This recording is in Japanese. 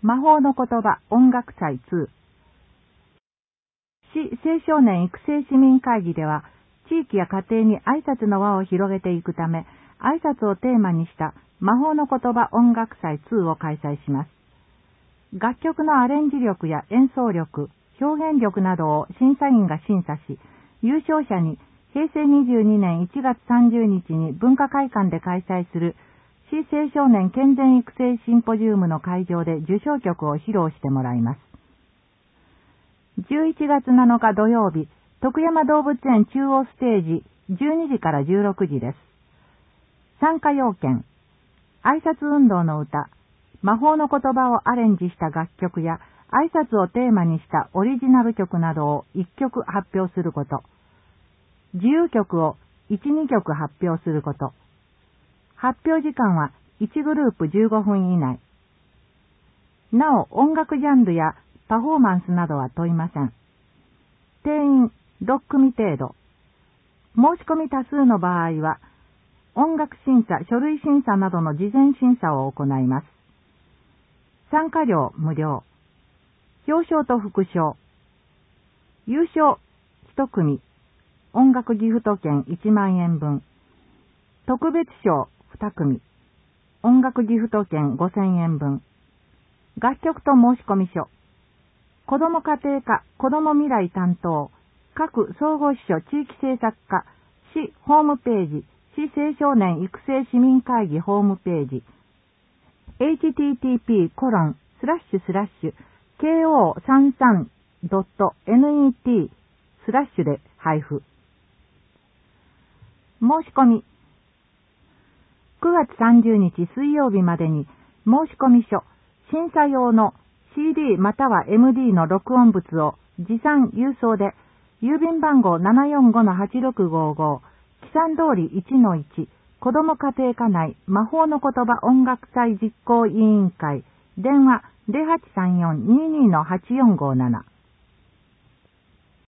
魔法の言葉音楽祭2。市青少年育成市民会議では、地域や家庭に挨拶の輪を広げていくため、挨拶をテーマにした魔法の言葉音楽祭2を開催します。楽曲のアレンジ力や演奏力、表現力などを審査員が審査し、優勝者に平成22年1月30日に文化会館で開催する市青少年健全育成シンポジウムの会場で受賞曲を披露してもらいます。11月7日土曜日、徳山動物園中央ステージ12時から16時です。参加要件、挨拶運動の歌、魔法の言葉をアレンジした楽曲や挨拶をテーマにしたオリジナル曲などを1曲発表すること。自由曲を1、2曲発表すること。発表時間は1グループ15分以内。なお、音楽ジャンルやパフォーマンスなどは問いません。定員6組程度。申し込み多数の場合は、音楽審査、書類審査などの事前審査を行います。参加料無料。表彰と副賞。優勝1組。音楽ギフト券1万円分。特別賞2組。音楽ギフト券5000円分。楽曲と申込書。子ども家庭科、子ども未来担当。各総合支所地域政策課、市ホームページ、市青少年育成市民会議ホームページ。http://ko33.net/ で配布。申し込み。9月30日水曜日までに申込書、審査用の CD または MD の録音物を持参郵送で、郵便番号 745-8655、記載通り 1-1、子ども家庭科内魔法の言葉音楽祭実行委員会、電話 0834-22-8457。